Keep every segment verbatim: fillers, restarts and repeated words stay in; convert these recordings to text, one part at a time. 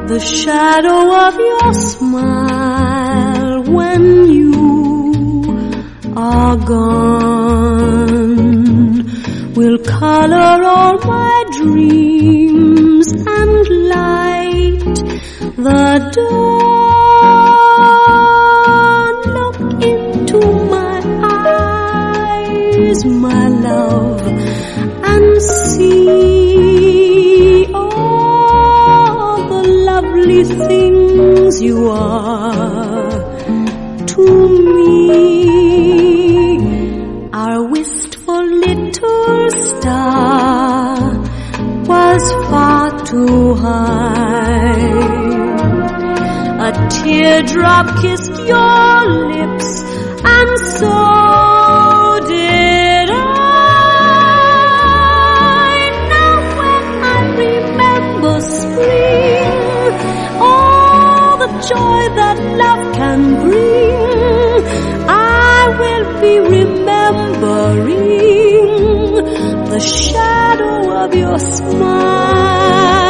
the shadow of your smile when you are gone will color all my dreams and light the dawn. Look into my eyes, my love, and see all the lovely things you are to me. Our wistful little star was far too high. A teardrop kissed your lips, and so did I. Now when I remember spring, all the joy that love can bring, I will be remembering the shadow of your smile.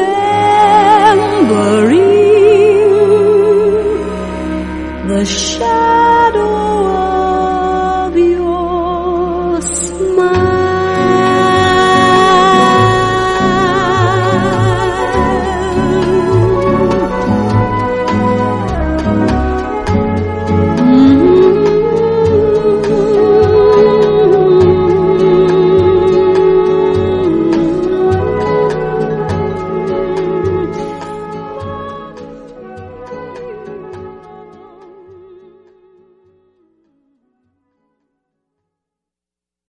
The shadow